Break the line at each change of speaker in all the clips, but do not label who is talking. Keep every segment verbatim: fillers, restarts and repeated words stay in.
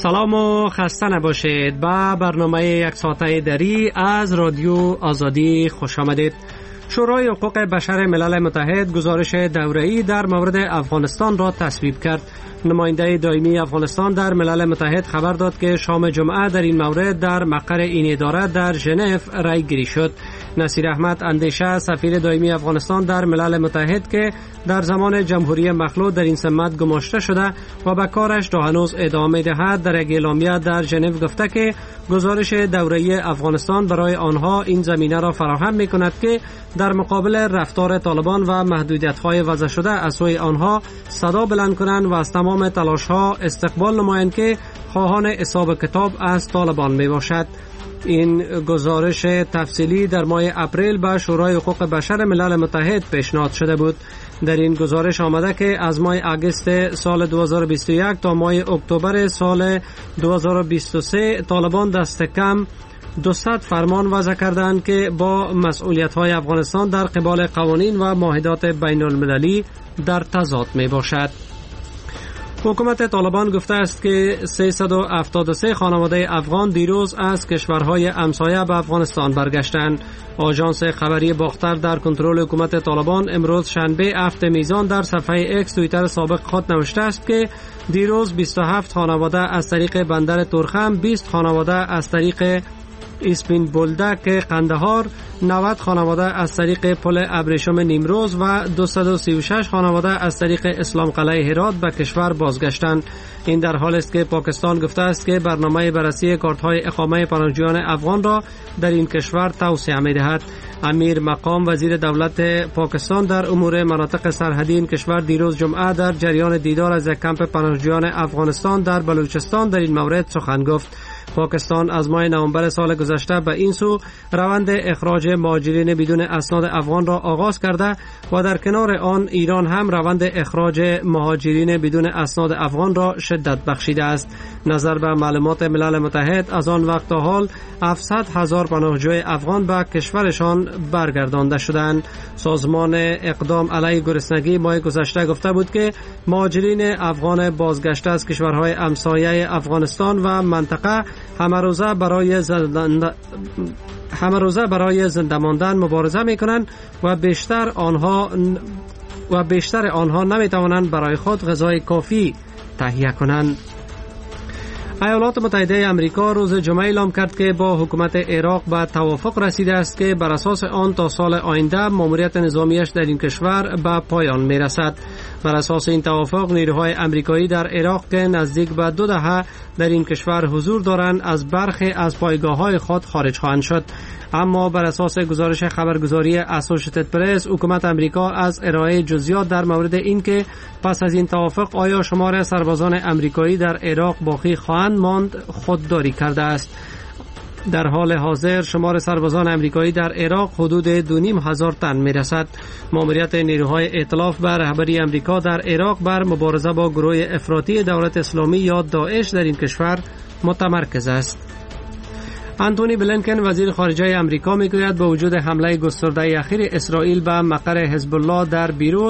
سلام و خسته نباشید. با برنامه یک ساعته دری از رادیو آزادی خوش آمدید. شورای حقوق بشر ملل متحد گزارش دوره‌ای در مورد افغانستان را تصویب کرد. نماینده دائمی افغانستان در ملل متحد خبر داد که شام جمعه در این مورد در مقر این اداره در ژنو رای گیری شد. نصیر احمد اندیشه، سفیر دائمی افغانستان در ملل متحد که در زمان جمهوری مخلوع در این سمت گماشته شده و به کارش تا هنوز ادامه دهد، در یک اعلامیه در ژنو گفته که گزارش دوره‌ای افغانستان برای آنها این زمینه را فراهم می‌کند که در مقابل رفتار طالبان و محدودیت‌های وضع شده از سوی آنها صدا بلند کنند و از تمام تلاش‌ها استقبال نمایند که خواهان حساب کتاب از طالبان میباشد. این گزارش تفصیلی در ماه اپریل به شورای حقوق بشر ملل متحد پیشنهاد شده بود. در این گزارش آمده که از ماه اگست سال دو هزار و بیست و یک تا ماه اکتبر سال دو هزار و بیست و سه طالبان دست کم دویست فرمان وضع کردند که با مسئولیت‌های افغانستان در قبال قوانین و معاهدات بین المللی در تضاد می باشد. حکومت طالبان گفته است که سیصد و هفتاد و سه خانواده افغان دیروز از کشورهای همسایه به افغانستان برگشتند. آژانس خبری باختر در کنترل حکومت طالبان امروز شنبه هفت میزان در صفحه اکس توییتر سابق خود نوشته است که دیروز بیست و هفت خانواده از طریق بندر تورخم، بیست خانواده از طریق اسپین بولدک قندهار، نود خانواده از طریق پل ابریشم نیمروز و دویست و سی و شش خانواده از طریق اسلام قلعه هرات به کشور بازگشتند. این در حالی است که پاکستان گفته است که برنامه بررسی کارت‌های اقامه پناهجویان افغان را در این کشور توسعه می‌دهد. امیر مقام وزیر دولت پاکستان در امور مناطق سرحدی این کشور دیروز جمعه در جریان دیدار از یک کمپ پناهجویان افغانستان در بلوچستان در این مورد سخن گفت. پاکستان از ماه نوامبر سال گذشته به این سو روند اخراج مهاجرین بدون اسناد افغان را آغاز کرده و در کنار آن ایران هم روند اخراج مهاجرین بدون اسناد افغان را شدت بخشیده است. نظر به معلومات ملل متحد از آن وقت تا حال هفتصد هزار پناهجوی افغان به کشورشان برگردانده شدند. سازمان اقدام علیه گرسنگی ماه گذشته گفته بود که مهاجرین افغان بازگشته از کشورهای همسایه افغانستان و منطقه همه روزه برای زنده همه روزه برای زنده ماندن مبارزه میکنند و بیشتر آنها و بیشتر آنها نمیتوانند برای خود غذای کافی تهیه کنند. ایالات متحده آمریکا روز جمعه اعلام کرد که با حکومت عراق به توافق رسیده است که بر اساس آن تا سال آینده ماموریت نظامیش در این کشور به پایان میرسد. بر اساس این توافق نیروهای آمریکایی در عراق که نزدیک به دو دهه در این کشور حضور دارند از برخی از پایگاه‌های خود خارج خواهند شد. اما بر اساس گزارش خبرگزاری اسوسییتد پرس، حکومت آمریکا از ارائه جزئیات در مورد اینکه پس از این توافق آیا شمار سربازان آمریکایی در عراق باقی خواهند ماند خودداری کرده است. در حال حاضر شمار سربازان آمریکایی در عراق حدود دو نیم هزار تن میرسد. ماموریت نیروهای ائتلاف به رهبری آمریکا در عراق بر مبارزه با گروه افراطی دولت اسلامی یا داعش در این کشور متمرکز است. آنتونی بلینکن وزیر خارجه آمریکا میگوید با وجود حمله گسترده اخیر اسرائیل به مقر حزب الله در بیروت،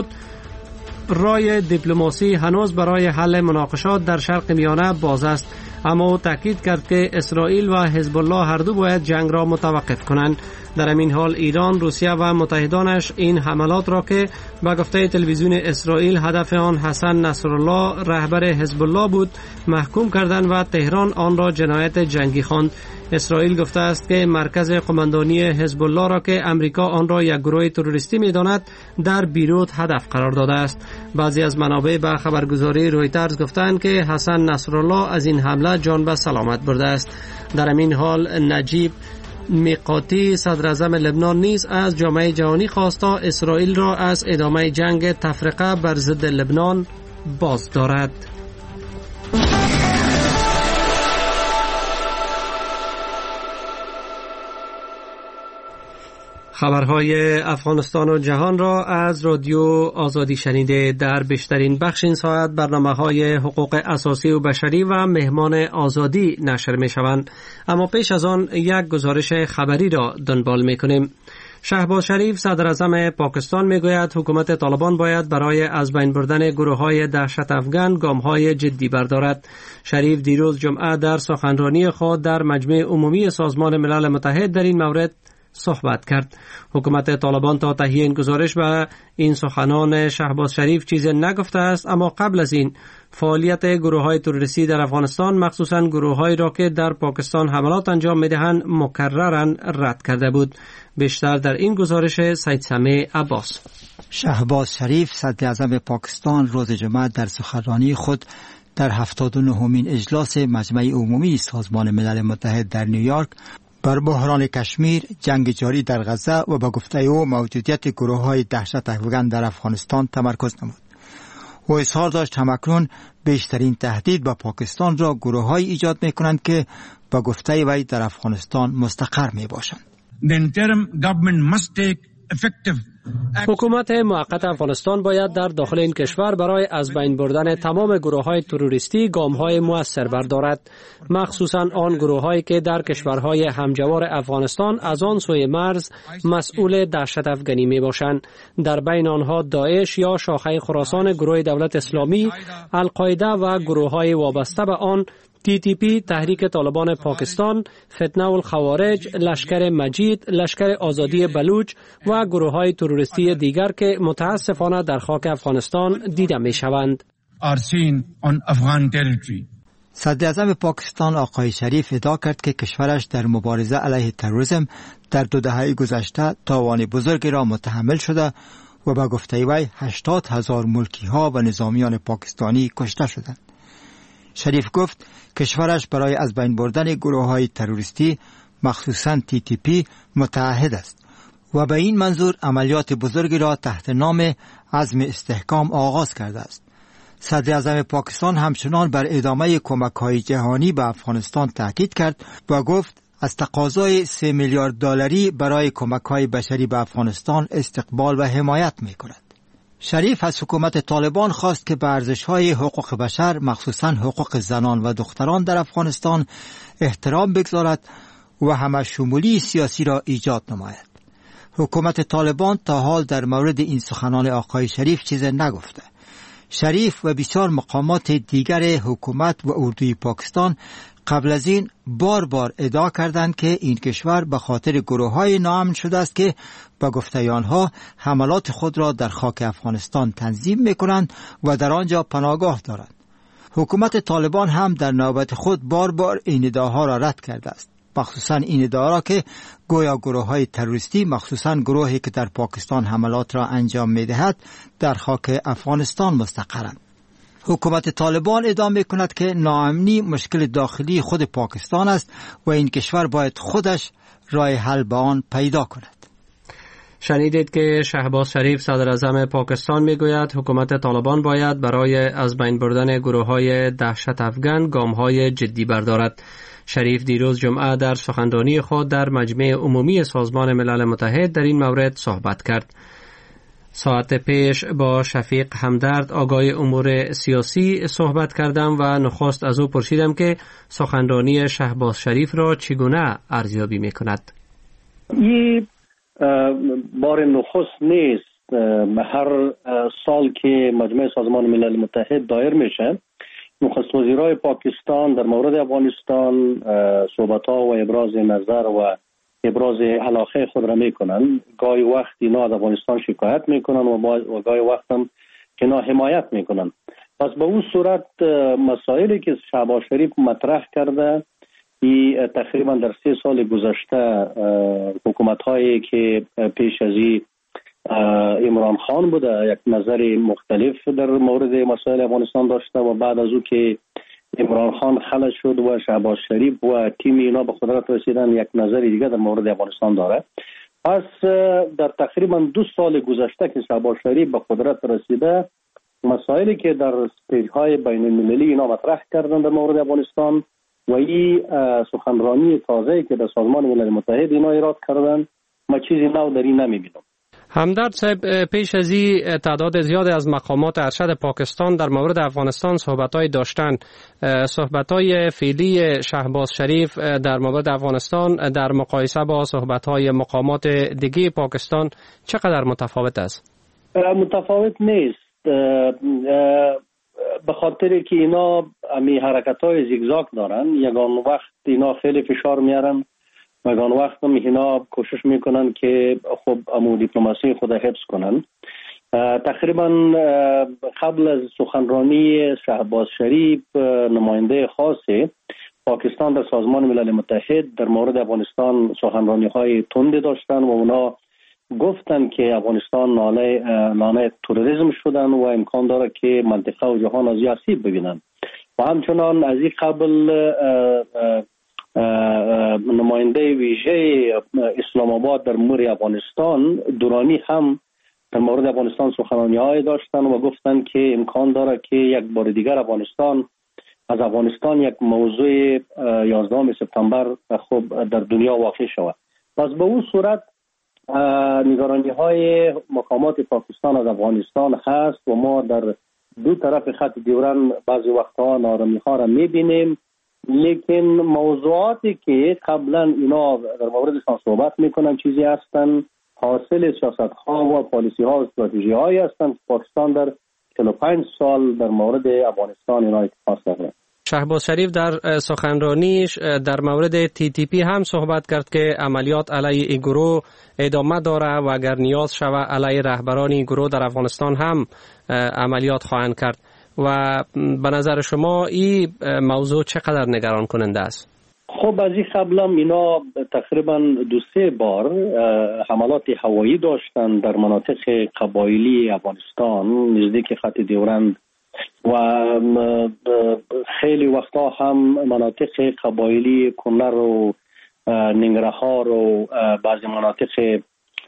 راه دیپلماسی هنوز برای حل مناقشات در شرق میانه باز است. اما او تاکید کرد که اسرائیل و حزب الله هر دو باید جنگ را متوقف کنند. در همین حال ایران، روسیه و متحدانش این حملات را که به گفته تلویزیون اسرائیل هدف آن حسن نصرالله رهبر حزب الله بود محکوم کردند و تهران آن را جنایت جنگی خواند. اسرائیل گفته است که مرکز قماندانی حزب الله را که امریکا آن را یک گروه تروریستی می‌داند در بیروت هدف قرار داده است. بعضی از منابع به خبرگزاری رویترز گفتند که حسن نصرالله از این حمله جان به سلامت برده است. در همین حال نجیب میقاتی صدر اعظم لبنان نیز از جامعه جهانی خواستا اسرائیل را از ادامه جنگ تفرقه بر ضد لبنان باز دارد. خبرهای افغانستان و جهان را از رادیو آزادی شنیده. در بیشترین بخش این ساعت برنامه‌های حقوق اساسی و بشری و مهمان آزادی نشر می‌شوند. اما پیش از آن یک گزارش خبری را دنبال می‌کنیم. شهباز شریف صدر اعظم پاکستان میگوید حکومت طالبان باید برای از بین بردن گروه‌های دهشت افغان گام‌های جدی بردارد. شریف دیروز جمعه در سخنرانی خود در مجمع عمومی سازمان ملل متحد در این مورد صحبت کرد. حکومت طالبان تا تهیه این گزارش به این سخنان شهباز شریف چیزی نگفته است، اما قبل از این فعالیت گروه‌های تروریستی در افغانستان مخصوصاً گروه‌هایی را که در پاکستان حملات انجام می‌دهند مکرراً رد کرده بود. بیشتر در این گزارش سید سمیع عباس.
شهباز شریف صدر اعظم پاکستان روز جمعه در سخنرانی خود در هفتاد و نهمین اجلاس مجمع عمومی سازمان ملل متحد در نیویورک بر بحران کشمیر، جنگ جاری در غزه و به گفته او موجودیت گروه‌های دهشت افغان در افغانستان تمرکز نمود. او اظهار داشت همکنون بیشترین تهدید به پاکستان را گروه‌هایی ایجاد می‌کنند که به گفته وی در افغانستان مستقر می‌باشند.
حکومت موقت افغانستان باید در داخل این کشور برای از بین بردن تمام گروه‌های تروریستی گام‌های مؤثر بردارد، مخصوصاً آن گروه‌هایی که در کشورهای همجوار افغانستان از آن سوی مرز مسئول دهشت افغانی میباشند. در بین آنها داعش یا شاخه خراسان گروه دولت اسلامی، القاعده و گروه‌های وابسته به آن، تی تی پی، تحریک طالبان پاکستان، فتنه الخوارج، لشکر مجید، لشکر آزادی بلوچ و گروه‌های تروریستی دیگر که متاسفانه در خاک افغانستان دیده می‌شوند.
صدر اعظم پاکستان آقای شریف ادعا کرد که کشورش در مبارزه علیه تروریسم در دو دهه گذشته تاوان بزرگی را متحمل شده و به گفته وی هشتاد هزار ملکی‌ها و نظامیان پاکستانی کشته شدند. شریف گفت کشورش برای از بین بردن گروه‌های تروریستی مخصوصاً تی تی پی متعهد است و به این منظور عملیات بزرگی را تحت نام عزم استحکام آغاز کرده است. صدر اعظم پاکستان همچنان بر ادامه کمک‌های جهانی به افغانستان تاکید کرد و گفت از تقاضای سه میلیارد دلاری برای کمک‌های بشری به افغانستان استقبال و حمایت می‌کند. شریف از حکومت طالبان خواست که به ارزش‌های حقوق بشر مخصوصاً حقوق زنان و دختران در افغانستان احترام بگذارد و همه شمولی سیاسی را ایجاد نماید. حکومت طالبان تا حال در مورد این سخنان آقای شریف چیزی نگفته. شریف و بسیار مقامات دیگر حکومت و اردوی پاکستان قبل از این بار بار ادعا کردند که این کشور به خاطر گروه‌های ناامن شده است که به گفته آنها حملات خود را در خاک افغانستان تنظیم می‌کنند و در آنجا پناهگاه دارند. حکومت طالبان هم در نوبت خود بار بار این ادعاها را رد کرده است، مخصوصاً این ادعا را که گویا گروه‌های تروریستی مخصوصاً گروهی که در پاکستان حملات را انجام می‌دهد در خاک افغانستان مستقرند. حکومت طالبان ادعا می‌کند که ناامنی مشکل داخلی خود پاکستان است و این کشور باید خودش راه حل به آن پیدا کند.
شنیدید که شهباز شریف صدر اعظم پاکستان میگوید حکومت طالبان باید برای از بین بردن گروه‌های دهشت افغان گام‌های جدی بردارد. شریف دیروز جمعه در سخنرانی خود در مجمع عمومی سازمان ملل متحد در این مورد صحبت کرد. ساعت پیش با شفیق همدرد آقای امور سیاسی صحبت کردم و نخست از او پرسیدم که سخنرانی شهباز شریف را چگونه ارزیابی می‌کند.
این بار نخست نیست. هر سال که مجمع سازمان ملل متحد دایر میشه، نخست وزیرای پاکستان در مورد افغانستان صحبت‌ها و ابراز نظر و ابراز علاقه خود را میکنن. گاهی وقت اینا از افغانستان شکایت میکنن و گاهی وقت هم اینا حمایت میکنن. پس به اون صورت مسائلی که شهباز شریف مطرح کرده، این تقریبا در سه سال گذشته حکومت هایی که پیش از این عمران خان بوده یک نظر مختلف در مورد مسائل افغانستان داشته و بعد از او که عمران خان خلع شد و شهباز شریف و تیم اینا به قدرت رسیدن یک نظر دیگه در مورد افغانستان داره. پس در تقریبا دو سال گذشته که شهباز شریف به قدرت رسیده، مسائلی که در استیج‌های بین المللی اینا مطرح کردن در مورد افغانستان و این سخنرانی تازه‌ای که در سازمان ملل متحد اینا ایراد کردن، ما چیزی نو در این نمی‌بینم.
همدرد صاحب، پیش از این تعداد زیادی از مقامات ارشد پاکستان در مورد افغانستان صحبت‌های داشتن. صحبت‌های فعلی شهباز شریف در مورد افغانستان در مقایسه با صحبت‌های مقامات دیگه پاکستان چقدر متفاوت است؟
متفاوت نیست، به خاطر که اینا امی حرکت‌های زیگزاگ دارن. یگان وقت اینا خیلی فشار میارن، یگان وقت هم اینا کوشش میکنن که خب امو دیپلماسی خود حفظ کنن. تقریبا قبل از سخنرانی شهباز شریف، نماینده خاص پاکستان در سازمان ملل متحد در مورد افغانستان سخنرانی‌های تندی داشتن و اونا گفتن که افغانستان ناله ناله تروریسم شدن و امکان داره که منطقه و جهان از آسیب ببینن. و همچنان از این قبل نماینده ویژه اسلام آباد در امور افغانستان دورانی هم در مورد افغانستان سخنرانی‌های داشتن و گفتن که امکان داره که یک بار دیگر افغانستان از افغانستان یک موضوع یازدهم سپتامبر خب در دنیا واقع شود. پس به اون صورت نگرانی های مقامات پاکستان از افغانستان هست و ما در دو طرف خط دیورن بعضی وقتها نارمی ها را میبینیم، لیکن موضوعاتی که قبلا اینا در موردشان صحبت میکنن چیزی هستن حاصل سیاست ها و پالیسی ها و استراتژی هایی هستن که پاکستان در چهل و پنج سال در مورد افغانستان اینا اتخاذ کرده.
شهباز شریف در سخنرانیش در مورد تی تی پی هم صحبت کرد که عملیات علیه این گروه ادامه داره و اگر نیاز شود علیه رهبران این گروه در افغانستان هم عملیات خواهند کرد. و به نظر شما این موضوع چقدر نگران کننده است؟
خب از این قبل هم اینا تقریبا دو سه بار حملات هوایی داشتن در مناطق قبایلی افغانستان نزدیک خط دیورند و خیلی وقتا هم مناطق قبایلی کنر و ننگرهار و بعضی مناطق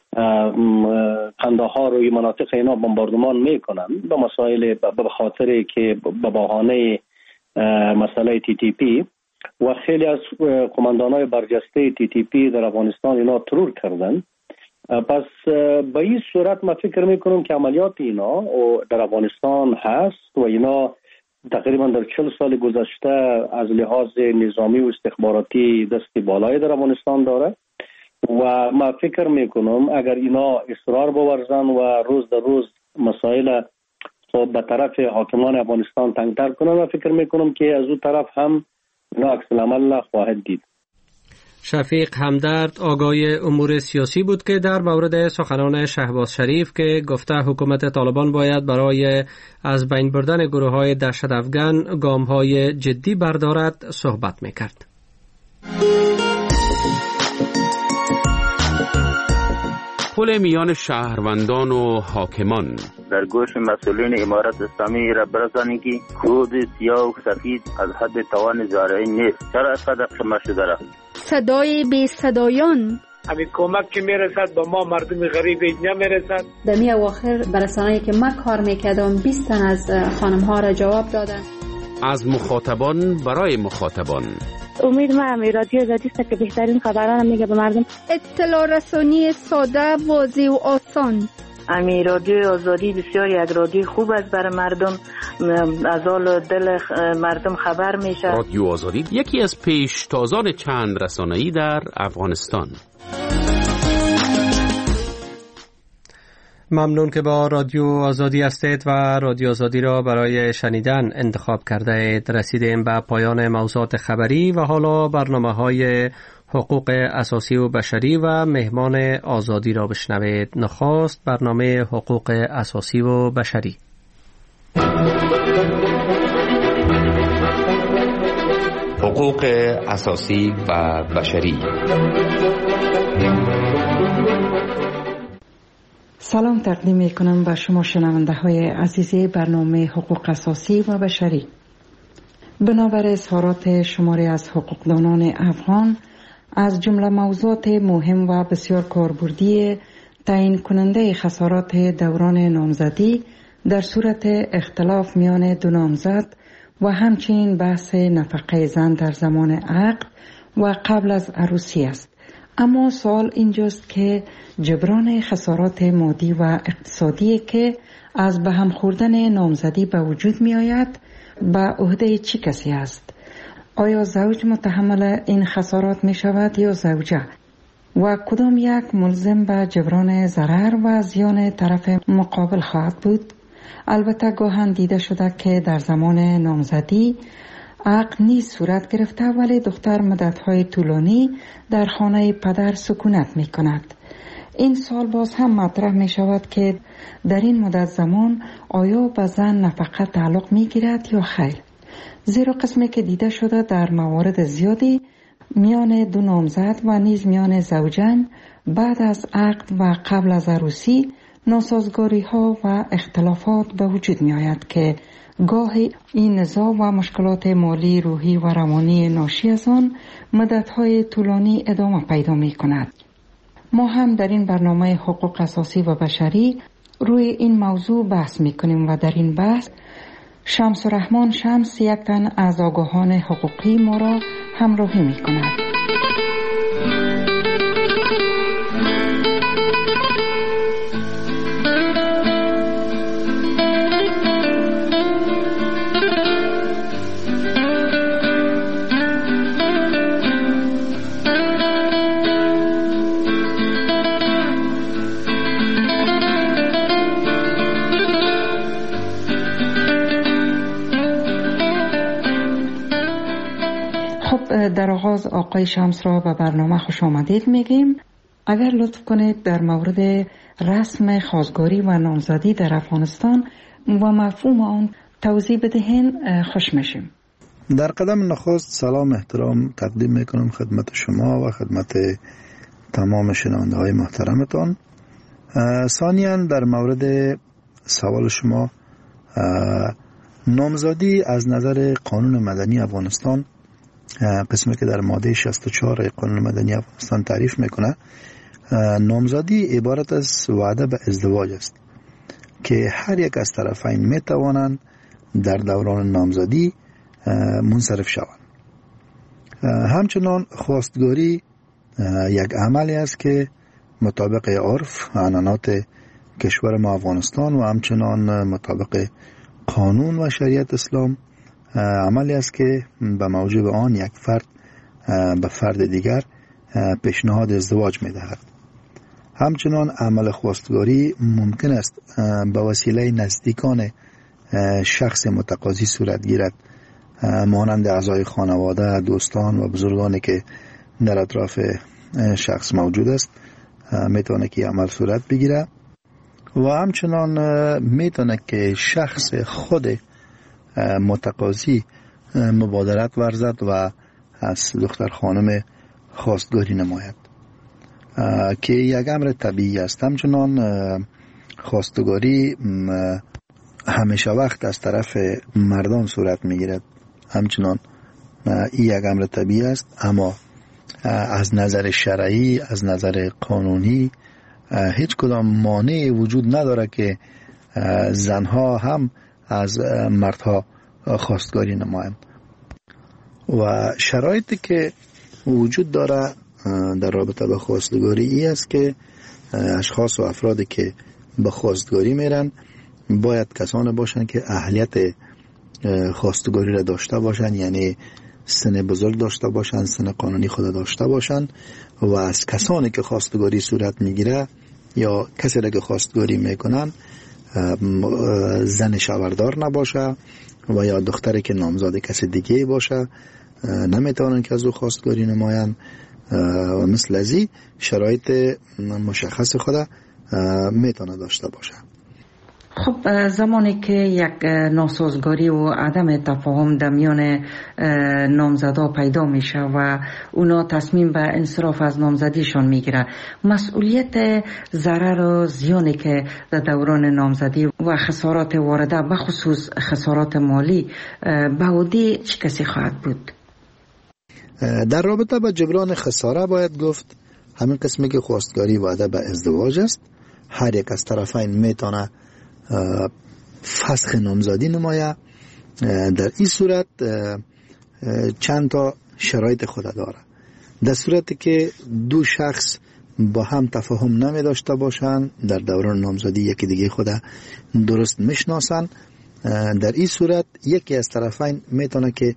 قندهار و این مناطق اینا بمباردمان میکنن به مسائل به خاطر که به بهانه مسئله تی تی پی و خیلی از قماندانای برجسته تی تی پی در افغانستان اینا ترور کردن. پس به این صورت من فکر میکنم که عملیات اینا در افغانستان هست و اینا تقریبا در چهل سال گذشته از لحاظ نظامی و استخباراتی دست بالای در افغانستان داره و من فکر میکنم اگر اینا اصرار بورزن و روز در روز مسائل خب به طرف حاکمان افغانستان تنگتر کنن، من فکر میکنم که از اون طرف هم اینا عکس العمل خواهد دید.
شفیق همدرد آگای امور سیاسی بود که در مورد سخنان شهباز شریف که گفته حکومت طالبان باید برای از بین بردن گروه های دهشت افغان گام های جدی بردارد صحبت میکرد.
پل میان شهروندان و حاکمان
در گوش مسئولین امارت اسلامی را برسانید که خود سیاه و سفید از حد توان زارعی نیست. چرا اسقدر شما شده را
صدای بی صدایان
همین کمک که میرسد با ما مردم غریب اینجا میرسد.
در می اواخر برسانه‌ای که من کار میکردم بیست تن از خانم ها را جواب دادن.
از مخاطبان برای مخاطبان.
امید ما هم رادیو آزادی است که بهترین خبران میگه به مردم.
اطلاع رسانی ساده، واضح و آسان.
امی رادیو آزادی بسیار یک رادیو خوب است برای مردم، از حال دل مردم خبر میشه.
رادیو آزادی یکی از پیشتازان چند رسانه‌ای در افغانستان.
ممنون که با رادیو آزادی هستید و رادیو آزادی را برای شنیدن انتخاب کرده اید. رسیدیم به پایان موضوعات خبری و حالا برنامه های حقوق اساسی و بشری و مهمان آزادی را بشنوید. نخست برنامه حقوق اساسی و بشری.
حقوق اساسی و بشری.
سلام تقدیم می کنم به شما شنونده های عزیز برنامه حقوق اساسی و بشری. بنابر اظهارات شماری از حقوقدانان افغان از جمله موضوعات مهم و بسیار کاربردی تعیین کننده خسارات دوران نامزدی در صورت اختلاف میان دو نامزد و همچنین بحث نفقه زن در زمان عقد و قبل از عروسی است. اما سوال اینجاست که جبران خسارات مادی و اقتصادی که از به هم خوردن نامزدی به وجود می آید به عهده چه کسی است؟ آیا زوج متحمل این خسارات می شود یا زوجه؟ و کدام یک ملزم به جبران ضرر و زیان طرف مقابل خواهد بود؟ البته گاهن دیده شده که در زمان نامزدی عقد نیز صورت گرفته ولی دختر مدت‌های طولانی در خانه پدر سکونت می کند. این سال باز هم مطرح می شود که در این مدت زمان آیا به زن نفقه تعلق می گیرد یا خیر؟ زیرا قسمی که دیده شده در موارد زیادی میان دو نامزد و نیز میان زوجین بعد از عقد و قبل از عروسی ناسازگاری ها و اختلافات به وجود می آید که گاهی این نزاع و مشکلات مالی، روحی و روانی ناشی از آن مدت‌های طولانی ادامه پیدا می کند. ما هم در این برنامه حقوق اساسی و بشری روی این موضوع بحث می کنیم و در این بحث شمس الرحمن شمس یک تن از آگاهان حقوقی ما را همراهی می کند. در آغاز آقای شمس را به برنامه خوش آمدید میگیم. اگر لطف کنید در مورد رسم خواستگاری و نامزدی در افغانستان و مفهوم آن توضیح بدهین خوش میشیم.
در قدم نخست سلام احترام تقدیم میکنم خدمت شما و خدمت تمام شنونده های محترمتان. ثانیاً در مورد سوال شما، نامزدی از نظر قانون مدنی افغانستان، قسمی که در ماده شصت و چهار قانون مدنی افغانستان تعریف میکنه، نامزدی عبارت از وعده به ازدواج است که هر یک از طرفین میتوانند در دوران نامزدی منصرف شوند. همچنان خواستگاری یک عملی است که مطابق عرف عنعنات کشور ما افغانستان و همچنان مطابق قانون و شریعت اسلام عملی است که به موجب آن یک فرد به فرد دیگر پیشنهاد ازدواج می دهد. همچنان عمل خواستگاری ممکن است به وسیله نزدیکان شخص متقاضی صورت گیرد، مانند اعضای خانواده، دوستان و بزرگانی که در اطراف شخص موجود است میتونه که عمل صورت بگیره و همچنان میتونه که شخص خود متقاضی مبادرت ورزد و از دختر خانم خواستگاری نماید که یک امر طبیعی است. همچنان خواستگاری همیشه وقت از طرف مردان صورت میگیرد، همچنان این یک امر طبیعی است، اما از نظر شرعی، از نظر قانونی هیچ کدام مانعی وجود نداره که زنها هم از مردها خواستگاری نمایند. و شرایطی که وجود داره در رابطه با خواستگاری ای است که اشخاص و افرادی که به خواستگاری میرن باید کسانی باشند که اهلیت خواستگاری را داشته باشند، یعنی سن بزرگ داشته باشند، سن قانونی خود داشته باشند و از کسانی که خواستگاری صورت میگیره یا کسی را که خواستگاری میکنن زن شوهردار نباشه و یا دختری که نامزد کسی دیگه باشه نمیتونن که از او خواستگاری نمایند و مثل ازی شرایط مشخص خود میتونه داشته باشه.
خب زمانی که یک ناسازگاری و عدم تفاهم در میان نامزدا پیدا میشه و اونا تصمیم به انصراف از نامزدیشان میگیره، مسئولیت ضرر و زیانی که در دوران نامزدی و خسارات وارده به خصوص خسارات مالی به عهده چه کسی خواهد بود؟
در رابطه با جبران خساره باید گفت همین قسمی که خواستگاری وعده به ازدواج است، هر یک از طرفین میتونه فسخ نامزدی نمایه. در این صورت چند تا شرایط خود داره. در صورتی که دو شخص با هم تفاهم نمی داشته باشند، در دوران نامزدی یکی دیگه خود درست میشناسند، در این صورت یکی از طرفین میتونه که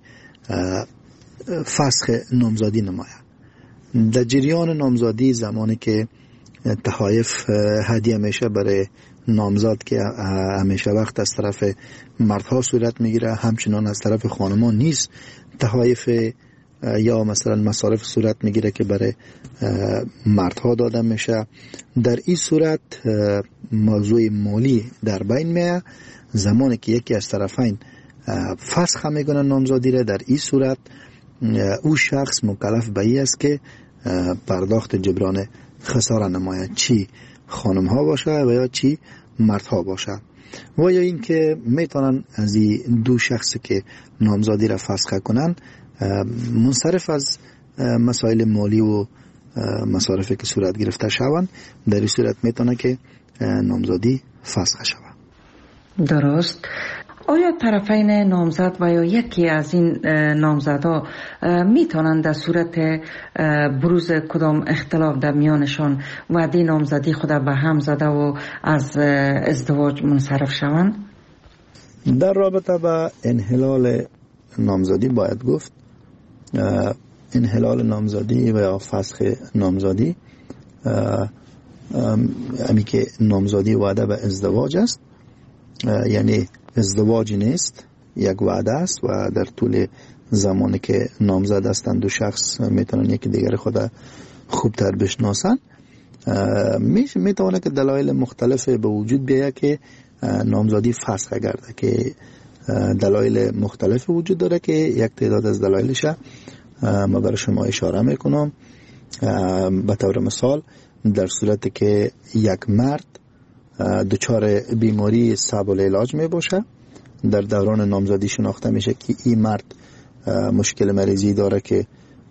فسخ نامزدی نماید. در جریان نامزدی زمانی که تحایف هدیه میشه برای نامزد که همیشه وقت از طرف مردها صورت میگیره، همچنان از طرف خانم‌ها نیست تحایف یا مثلا مصارف صورت میگیره که برای مردها داده میشه. در این صورت موضوع مالی در بین میاد. زمانی که یکی از طرفین فسخ میکنه نامزدی را، در این صورت او شخص مکلف به این است که پرداخت جبران خساره نماید، چی خانم ها باشه و یا چی مردها باشه. و یا این که میتونن از این دو شخص که نامزدی را فسخ کنن منصرف از مسائل مالی و مصارفی که صورت گرفته شوند، در این صورت میتونه که نامزدی فسخ شود.
درست. آیا طرفین نامزد و یا یکی از این نامزدها میتونند در صورت بروز کدام اختلاف در میانشان وعده نامزدی خود به هم زده و از ازدواج منصرف شوند؟
در رابطه با انحلال نامزدی باید گفت انحلال نامزدی و یا فسخ نامزدی امی که نامزدی وعده به ازدواج است، یعنی ازدواج نیست، یک وعده است و در طول زمانی که نامزد هستند دو شخص میتونن یکی دیگر خود خوبتر بشناسن. میتونه که دلایل مختلف به وجود بیاید که نامزدی فسخ گرده، که دلایل مختلف وجود داره که یک تعداد از دلایلش ما برای شما اشاره میکنم. به طور مثال در صورتی که یک مرد دچار بیماری صعب العلاج می باشه، در دوران نامزدی شناخته میشه که این مرد مشکل مریضی داره که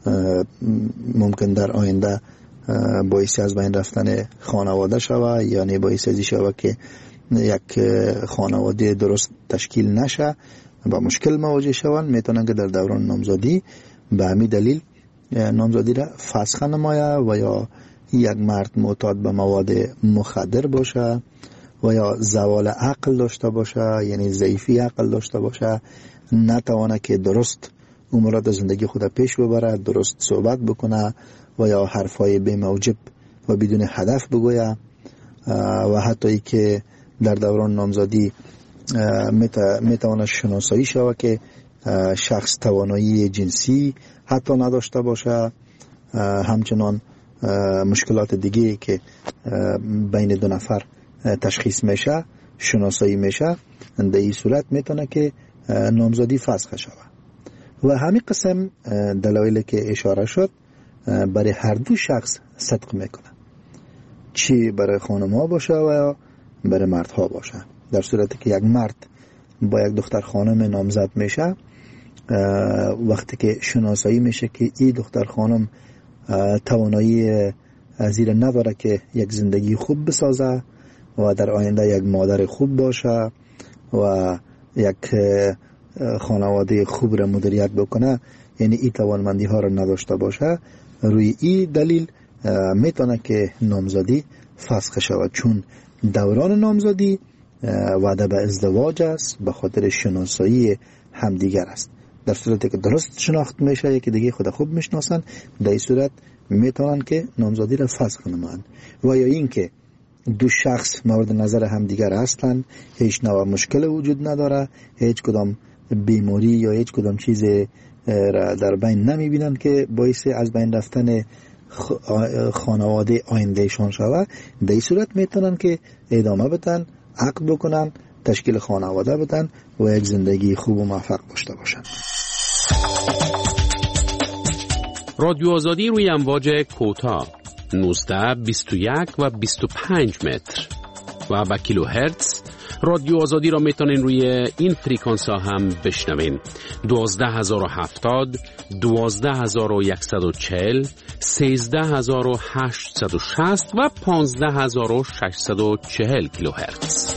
ممکن در آینده باعثی از بین رفتن خانواده شوه، یعنی باعث ازی شوه که یک خانواده درست تشکیل نشه، با مشکل مواجه شوند، میتونن که در دوران نامزدی به همین دلیل نامزدی را فسخ نماید. و یا یک مرد معتاد به مواد مخدر باشه و یا زوال عقل داشته باشه، یعنی ضعیفی عقل داشته باشه، نتوانه که درست امورات زندگی خود پیش ببره، درست صحبت بکنه و یا حرفای بی موجب و بدون هدف بگویه، و حتی ای که در دوران نامزدی میتواند شناسایی شود که شخص توانایی جنسی حتی نداشته باشه، همچنان مشکلات دیگه که بین دو نفر تشخیص میشه شناسایی میشه، در این صورت میتونه که نامزدی فسخ شود. و همین قسم دلایلی که اشاره شد برای هر دو شخص صدق میکنه، چی برای خانم ها باشه و یا برای مرد ها باشه. در صورتی که یک مرد با یک دختر خانم نامزد میشه، وقتی که شناسایی میشه که این دختر خانم توانایی زیر نداره که یک زندگی خوب بسازه و در آینده یک مادر خوب باشه و یک خانواده خوب را مدیریت بکنه، یعنی این توانمندی ها را نداشته باشه، روی این دلیل میتونه که نامزدی فسخ شود، چون دوران نامزدی وعده به ازدواج است، به خاطر شناسایی همدیگر است. در صورتی که درست شناخت میشه، یکی دیگه خود خوب میشناسن، در این صورت میتونن که نامزدی را فسخ نمایند. و یا این که دو شخص مورد نظر همدیگر هستند، هیچ نوع مشکل وجود نداره، هیچ کدام بیماری یا هیچ کدام چیز را در بین نمیبینن که باعث از بین رفتن خانواده آیندهشان شود، در این صورت میتونن که ادامه بدن، عقد بکنن، تشکیل خانواده بدن و یک زندگی خوب و موفق داشته باشن.
رادیو آزادی روی امواج کوتاه نوزده، بیست و یک و بیست و پنج متر و با کیلو هرتز. رادیو آزادی را میتونین روی این فریکانس ها هم بشنوین: دوازده هزار و هفتاد، دوازده هزار و صد و چهل، سیزده هزار و هشتصد و شصت و پانزده هزار و ششصد و چهل کیلو هرتز.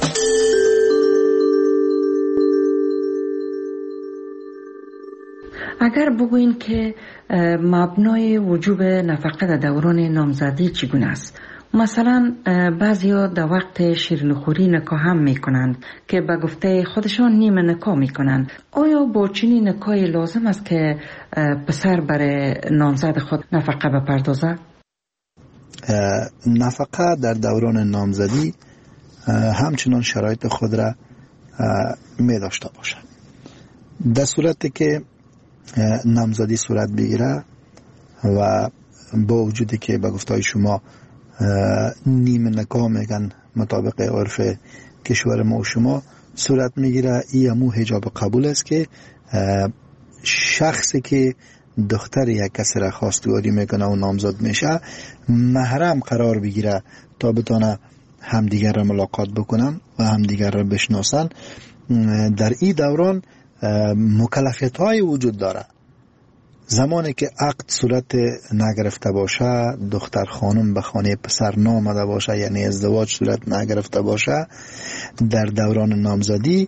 اگر بگوین که مبنای وجوب نفقه در دوران نامزدی چگونه است؟ مثلا بعضیا در وقت شیرینیخوری نکاح هم میکنند که به گفته خودشان نیمه نکاح میکنند. آیا با چنین نکاحی لازم است که پسر برای نامزد خود نفقه بپردازد؟
نفقه در دوران نامزدی همچنان شرایط خود را می داشته باشد. در صورتی که نامزدی صورت بگیره و با وجودی که به گفته شما نیمه نکاح میگن مطابق عرف کشور ما و شما صورت میگیره، این همون حجاب قبول است که شخصی که دختر یک کسی را خواستگاری میکنه و نامزد میشه محرم قرار بگیره تا بتونه همدیگر را ملاقات بکنن و همدیگر را بشناسن. در این دوران مکلفیت های وجود داره. زمانی که عقد صورت نگرفته باشه، دختر خانم به خانه پسر نامده باشه، یعنی ازدواج صورت نگرفته باشه، در دوران نامزدی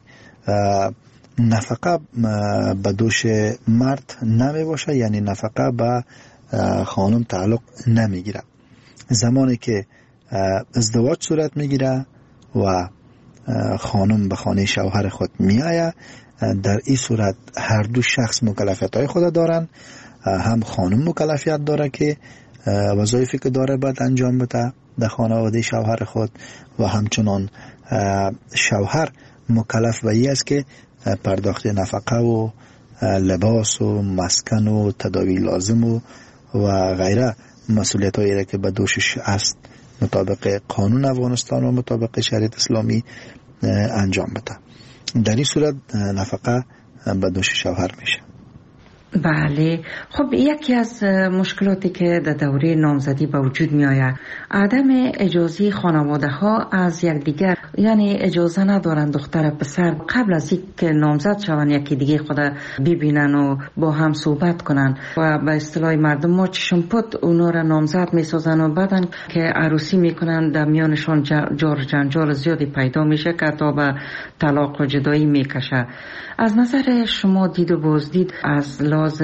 نفقه به دوش مرد نمی باشه، یعنی نفقه به خانم تعلق نمیگیره. زمانی که ازدواج صورت میگیره و خانم به خانه شوهر خود میآید، در این صورت هر دو شخص مکلفیت های خود دارن. هم خانم مکلفیت داره که وظایفی که داره باید انجام بده در خانواده شوهر خود و همچنان شوهر مکلف به این است که پرداخت نفقه و لباس و مسکن و تداوی لازم و و غیره مسئولیت هایی را که به دوشش است مطابق قانون افغانستان و مطابق شریعت اسلامی انجام بده. در این صورت نفقه به دوش شوهر میشه.
بله. خب یکی از مشکلاتی که در دوره نامزدی به وجود می آید عدم اجازه خانواده ها از یکدیگر، یعنی اجازه ندارن دختر پسر قبل از اینکه نامزد شوند یکی دیگه خود ببینن و با هم صحبت کنن و به اصطلاح مردم ما چشم پت اونا را نامزد می سازن و بعدن که عروسی میکنن در میانشان جار جنجال زیادی پیدا میشه که تا به طلاق و جدایی میکشه. از نظر شما دید و بازدید از لحاظ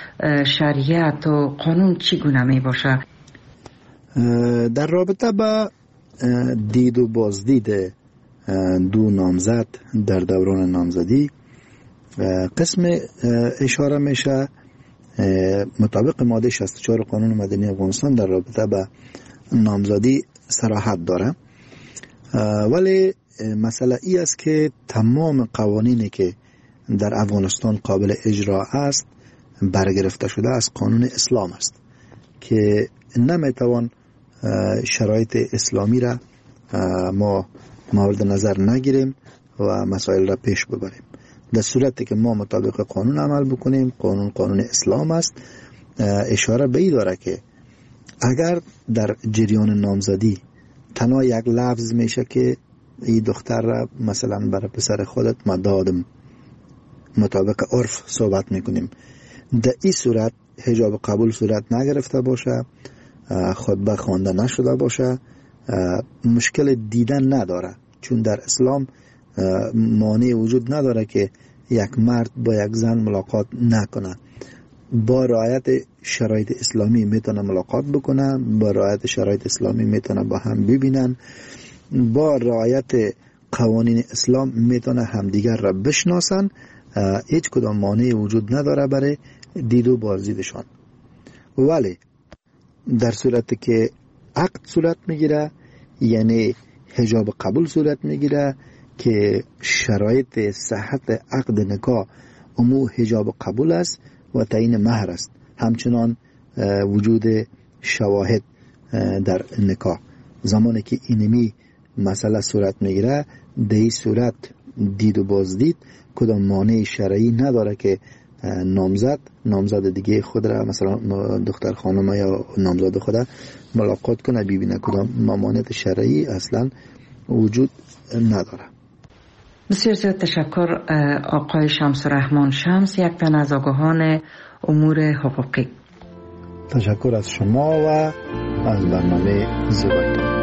شریعت و قانون چگونه می باشه؟
در رابطه با دید و بازدید دو نامزد در دوران نامزدی قسم اشاره میشه مطابق ماده شصت و چهار قانون مدنی افغانستان در رابطه با نامزدی صراحت داره، ولی مسئله ای است که تمام قوانینی که در افغانستان قابل اجرا است برگرفته شده از قانون اسلام است که نمیتوان شرایط اسلامی را ما مورد نظر نگیریم و مسائل را پیش ببریم. در صورتی که ما مطابق قانون عمل بکنیم، قانون قانون اسلام است، اشاره به این داره که اگر در جریان نامزدی تنها یک لفظ میشه که این دختر را مثلا برای پسر خودت ما دادم، مطابق عرف صحبت میکنیم، در این صورت حجاب قبول صورت نگرفته باشه، خطبه خوانده نشده باشه، مشکل دیدن نداره، چون در اسلام مانع وجود نداره که یک مرد با یک زن ملاقات نکنه. با رعایت شرایط اسلامی میتونه ملاقات بکنه، با رعایت شرایط اسلامی میتونه با هم ببینن، با رعایت قوانین اسلام میتونه همدیگر را بشناسن. هیچ کدام مانع وجود نداره برای دید و بازدیدشان. ولی در صورتی که عقد صورت میگیره، یعنی حجاب قبول صورت میگیره که شرایط صحت عقد نکاح امو حجاب قبول است و تعیین مهر است، همچنان وجود شواهد در نکاح. زمانی که اینمی مسئله صورت میگیره، در این صورت دید و بازدید کدام مانع شرعی نداره که نامزد نامزد دیگه خود را مثلا دختر خانم یا نامزد خود ملاقات کنه ببینه، کدام مانع شرعی اصلا وجود نداره.
بسیار زیاد تشکر آقای شمس الرحمن شمس، یک تن از آگاهان امور حقوقی.
تشکر از شما و از برنامه زیبایتان.